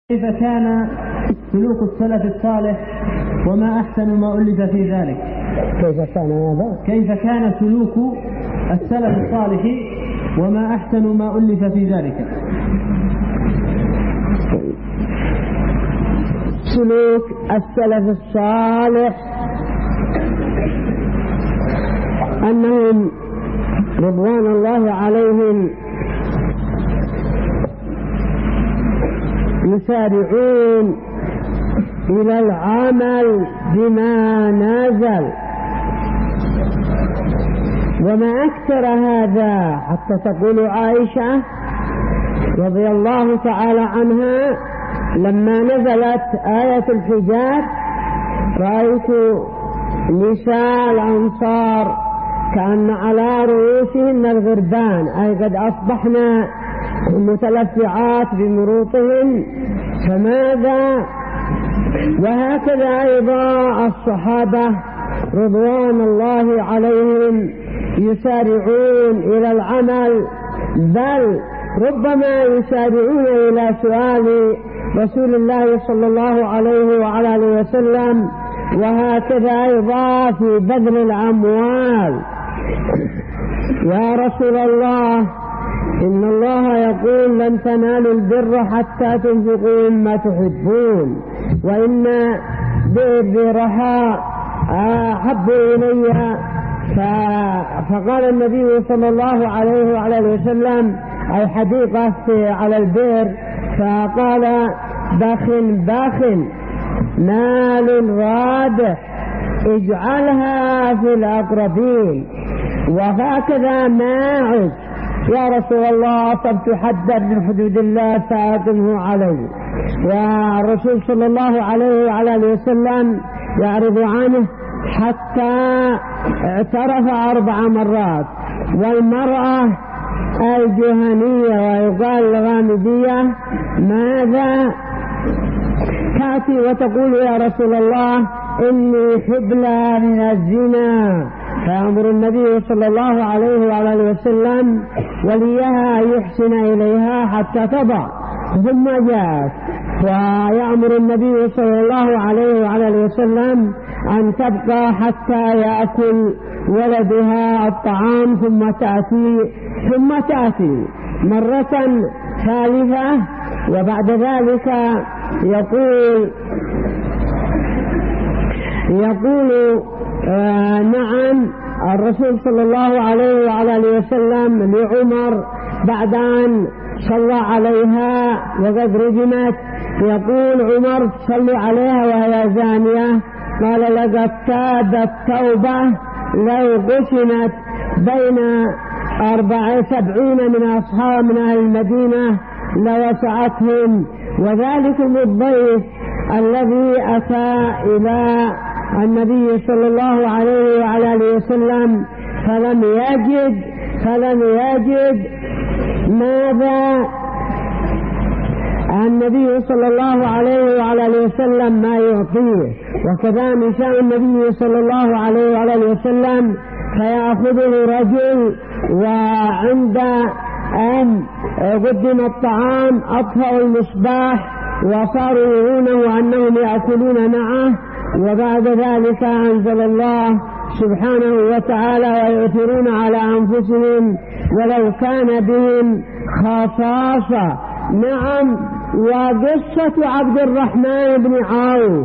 كيف كان سلوك السلف الصالح وما أحسن ما ألف في ذلك؟ كيف كان سلوك السلف الصالح وما أحسن ما ألف في ذلك؟ سلوك السلف الصالح أنهم رضوان الله عليهم يسارعون إلى العمل بما نزل، وما أكثر هذا حتى تقول عائشة رضي الله تعالى عنها لما نزلت آية الحجاب رأيت نساء الأنصار كأن على رؤوسهن الغربان، أي قد أصبحنا متلفعات بمروطهن. فماذا؟ وهكذا أيضا الصحابة رضوان الله عليهم يسارعون إلى العمل، بل ربما يسارعون إلى سؤال رسول الله صلى الله عليه وعلى آله وسلم، وهكذا أيضا في بذل الأموال. يا رسول الله، إن الله يقول لن تنالوا البر حتى تنفقوا مما تحبون، وإن بالرخاء أحب إلي. فقال النبي صلى الله عليه وعلى آله وسلم أي حديقة على البر، فقال باخ نال رابح اجعلها في الأقربين. وهكذا ماعز، يا رسول الله فلتحدد من حدود الله فأقمه عليه. والرسول صلى الله عليه وعلى آله وسلم يعرض عنه حتى اعترف 4 مرات. والمرأة الجهنية ويقال الغامدية ماذا؟ تأتي وتقول يا رسول الله إني حبلى من الزنا، فيأمر النبي صلى الله عليه وعلى آله وسلم وليها يحسن إليها حتى تضع، ثم جاءت ويأمر النبي صلى الله عليه وعلى آله وسلم أن تبقى حتى يأكل ولدها الطعام، ثم تأتي مرة ثالثة. وبعد ذلك يقول نعم الرسول صلى الله عليه وعلى آله وسلم لعمر بعد أن صلى عليها وقد رجمت، يقول عمر صلي عليها وهي زانية، قال لقد تابت توبة لو قسمت بين 74 من أصحاب من أهل المدينة لوسعتهم. وذلكم الضيف الذي أتى إلى النبي صلى الله عليه وعلى آله وسلم فلم يجد ماذا؟ النبي صلى الله عليه وعلى آله وسلم ما يعطيه. وكذا نساء النبي صلى الله عليه وعلى آله وسلم فيأخذه رجل، وعند أن قدم الطعام أطفأوا المصباح وصاروا يرونه أنهم يأكلون معه. وبعد ذلك أنزل الله سبحانه وتعالى ويؤثرون على أنفسهم ولو كان بهم خصاصة. نعم. وقصة عبد الرحمن بن عوف،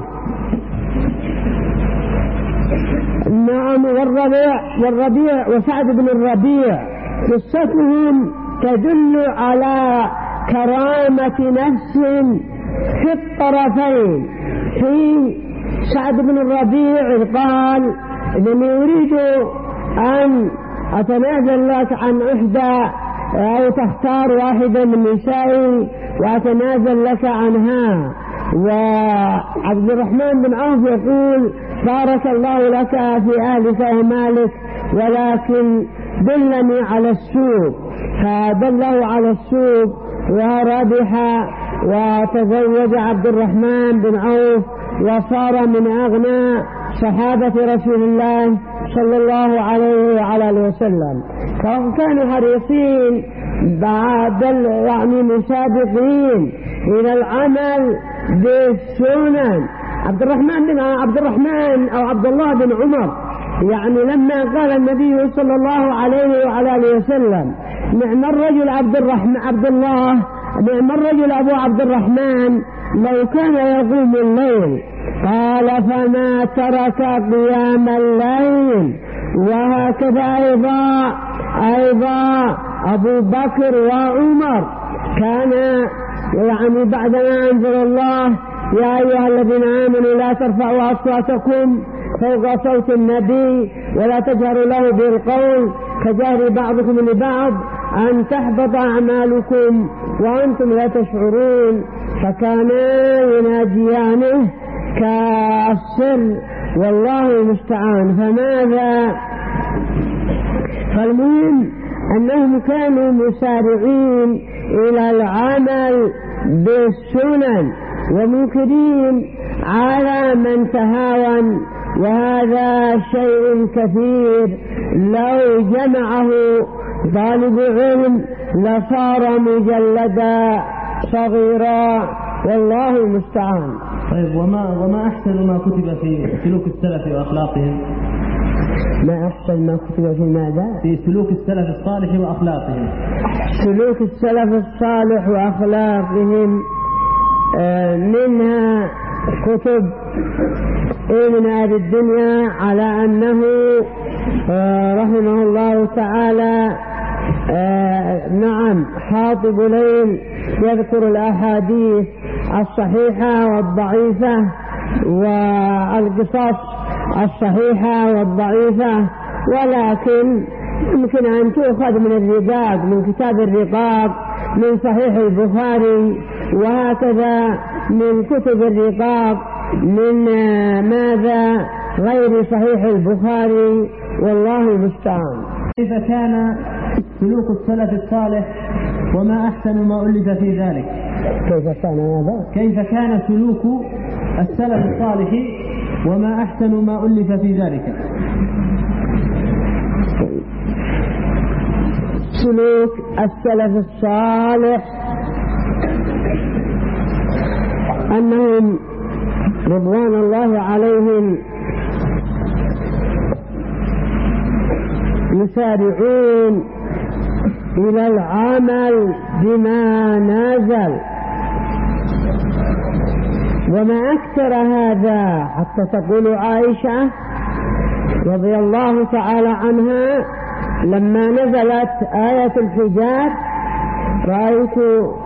نعم، والربيع وسعد بن الربيع، قصتهم تدل على كرامة نفس في الطرفين. في سعد بن الربيع قال إنني أريد أن أتنازل لك عن إحدى أو تختار واحدة من نسائي وأتنازل لك عنها. وعبد الرحمن بن عوف يقول بارك الله لك في أهلك ومالك، ولكن دلني على السوق. فدله على السوق وربح وتزوج عبد الرحمن بن عوف وصار من أغنى صحابة رسول الله صلى الله عليه وعلى آله وسلم. فهم كانوا حريصين بعد يعني مسابقين إلى العمل بالسنن. عبد الله بن عمر يعني لما قال النبي صلى الله عليه وعلى آله وسلم نعم الرجل أبو عبد الرحمن لو كان يقوم الليل، قال فما ترك قيام الليل. وهكذا أيضا أبو بكر وعمر كان يعني بعدما أنزل الله يا أيها الذين آمنوا لا ترفعوا أصواتكم فوق صوت النبي ولا تجهروا له بالقول كجهر بعضكم لبعض أن تحبط أعمالكم وأنتم لا تشعرون، فكانا يناجيانه كالسر والله المستعان. فالمهم أنهم كانوا مسارعين إلى العمل بالسنن ومنكرين على من تهاون، وهذا شيء كثير لو جمعه طالب علم لصار مجلدا صغيرا والله المستعان. طيب وما أحسن ما كتب في سلوك السلف وأخلاقهم؟ ما أحسن ما كتب في ماذا؟ في سلوك السلف الصالح وأخلاقهم. سلوك السلف الصالح وأخلاقهم منها كتب من أهل الدنيا على أنه رحمه الله تعالى نعم حاطب ليل يذكر الأحاديث الصحيحة والضعيفة والقصص الصحيحة والضعيفة، ولكن يمكن أن تؤخذ من الرقاق، من كتاب الرقاق، من صحيح البخاري، وهكذا من كتب الرقاق من ماذا غير صحيح البخاري والله المستعان. كيف كان سلوك السلف الصالح وما أحسن ما ألف في ذلك؟ كيف كان سلوك السلف الصالح وما أحسن ما ألف في ذلك؟ سلوك السلف الصالح أنهم رضوان الله عليهم يسارعون إلى العمل بما نزل، وما أكثر هذا حتى تقول عائشة رضي الله تعالى عنها لما نزلت آية الحجاب رأيت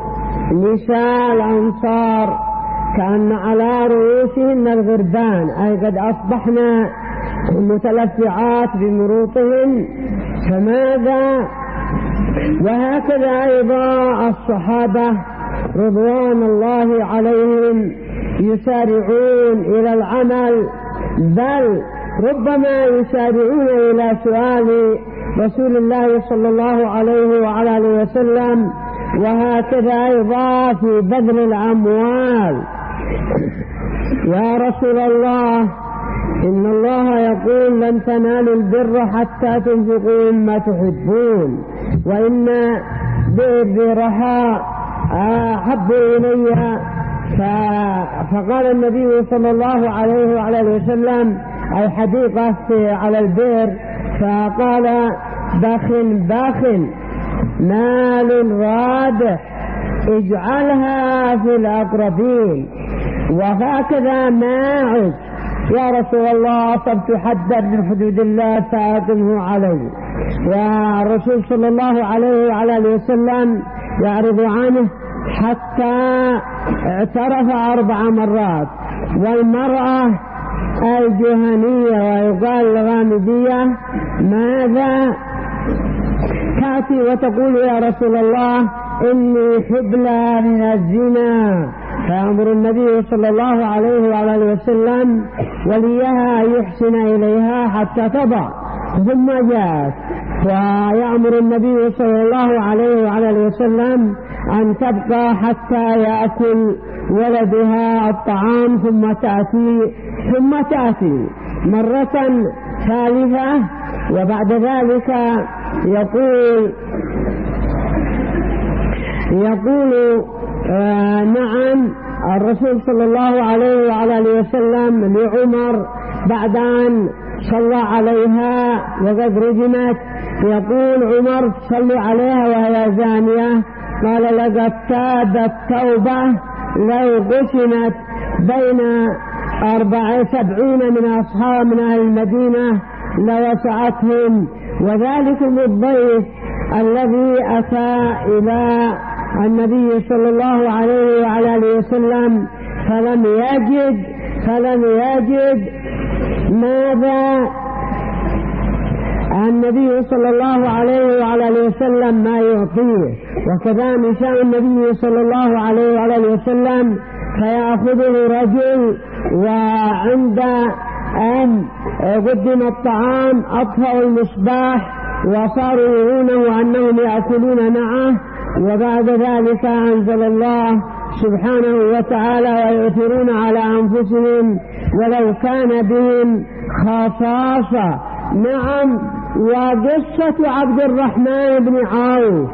نساء الأنصار كأن على رؤوسهن الغربان، أي قد أصبحن متلفعات بمروطهن. فماذا؟ وهكذا أيضا الصحابة رضوان الله عليهم يسارعون إلى العمل، بل ربما يسارعون إلى سؤال رسول الله صلى الله عليه وعلى آله وسلم، وهكذا أيضا في بذل الأموال. يا رسول الله إن الله يقول لن تنالوا البر حتى تنفقوا مما تحبون، وإن بالرحاء أحب إلي. فقال النبي صلى الله عليه وعلى آله وسلم أي حديقة على البر، فقال باخ مال رابح اجعلها في الأقربين. وهكذا ماعز يا رسول الله أصبت حدا من حدود الله فأقمه علي. والرسول صلى الله عليه وعلى آله وسلم يعرض عنه حتى اعترف 4 مرات. والمرأة الجهنية ويقال الغامدية ماذا تأتي وتقول يا رسول الله إني حبلى من الزنا، فأمر النبي صلى الله عليه وعلى آله وسلم وليها يحسن إليها حتى تضع، ثم جاءت ويأمر النبي صلى الله عليه وعلى آله وسلم أن تبقى حتى يأكل ولدها الطعام، ثم تأتي مرة ثالثة، وبعد ذلك يقول نعم، الرسول صلى الله عليه وعلى آله وسلم لعمر بعد أن صلى عليها وقد رجمت يقول عمر صلي عليها وهي زانية، قال لقد تابت توبة لو قسمت بين 74 من أصحاب من أهل المدينة لوسعتهم. وذلكم الضيف الذي أتى إلى النبي صلى الله عليه وعلى آله وسلم فلم يجد ماذا النبي صلى الله عليه وعلى آله وسلم ما يعطيه، وكذا نشاء النبي صلى الله عليه وعلى آله وسلم فيأخذه رجل، وعند أن قدم الطعام أطفأوا المصباح وصاروا يرونه أنهم يأكلون معه. وبعد ذلك أنزل الله سبحانه وتعالى ويؤثرون على أنفسهم ولو كان بهم خصاصة. نعم، وقصة عبد الرحمن بن عوف،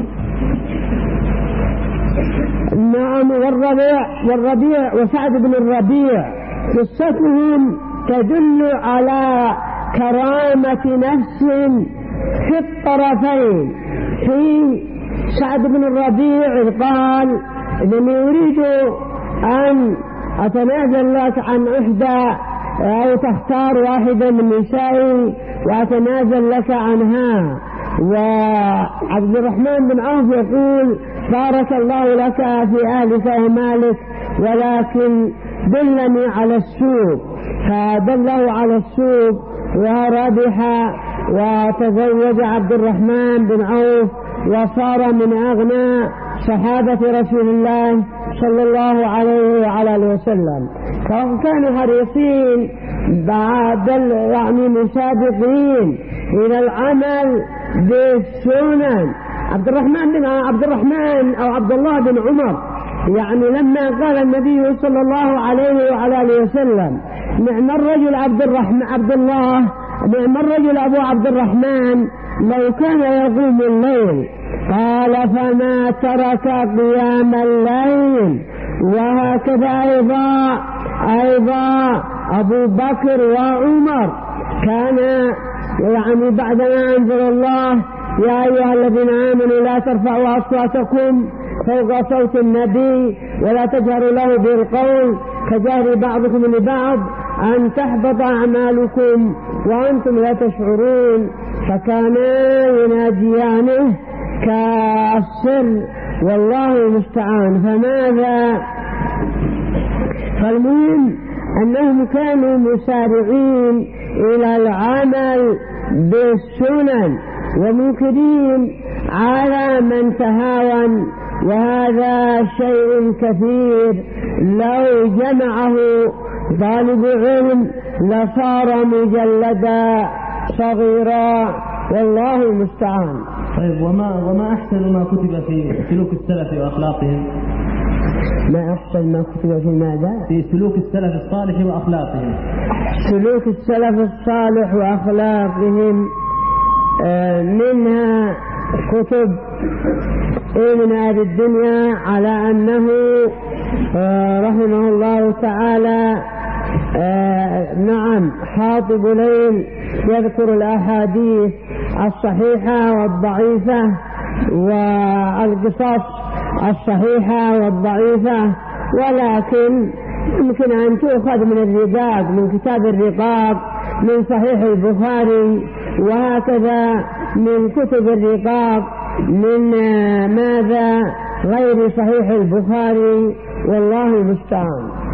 نعم، والربيع وسعد بن الربيع، قصتهم تدل على كرامة نفس في الطرفين. في سعد بن الربيع قال إنني أريد أن أتنازل لك عن إحدى أو تختار واحدة من نسائي وأتنازل لك عنها. وعبد الرحمن بن عوف يقول بارك الله لك في أهلك ومالك ولكن دلني على السوق، فدله على السوق وربح وتزوج عبد الرحمن بن عوف وصار من أغنى صحابة رسول الله صلى الله عليه وعلى آله وسلم. فكانوا حريصين بعد يعني مسابقين إلى العمل بالسنن. عبد الرحمن أو عبد الله بن عمر يعني لما قال النبي صلى الله عليه وعلى آله وسلم نعم الرجل عبد الله، نعم الرجل أبو عبد الرحمن لو كان يقوم الليل، قال فما ترك قيام الليل. وهكذا أيضا أبو بكر وعمر كان يعني بعدما أنزل الله يا أيها الذين آمنوا لا ترفعوا أصواتكم فوق صوت النبي ولا تجهروا له بالقول كجهر بعضكم لبعض أن تحبط أعمالكم وأنتم لا تشعرون، فكانا يناجيانه كالسر والله المستعان. فماذا؟ فالمهم أنهم كانوا مسارعين إلى العمل بالسنن ومنكرين على من تهاون، وهذا شيء كثير لو جمعه طالب علم لصار مجلدا صغيرا والله المستعان. طيب، وما أحسن ما كتب في سلوك السلف وأخلاقهم؟ ما أحسن ما كتب في ماذا؟ في سلوك السلف الصالح وأخلاقهم. سلوك السلف الصالح وأخلاقهم منها كتب من أهل الدنيا على أنه رحمه الله تعالى نعم حاطب ليل يذكر الأحاديث الصحيحة والضعيفة والقصص الصحيحة والضعيفة، ولكن يمكن أن تؤخذ من الرقاق، من كتاب الرقاق، من صحيح البخاري، وهكذا من كتب الرقاق، من ماذا غير صحيح البخاري والله المستعان.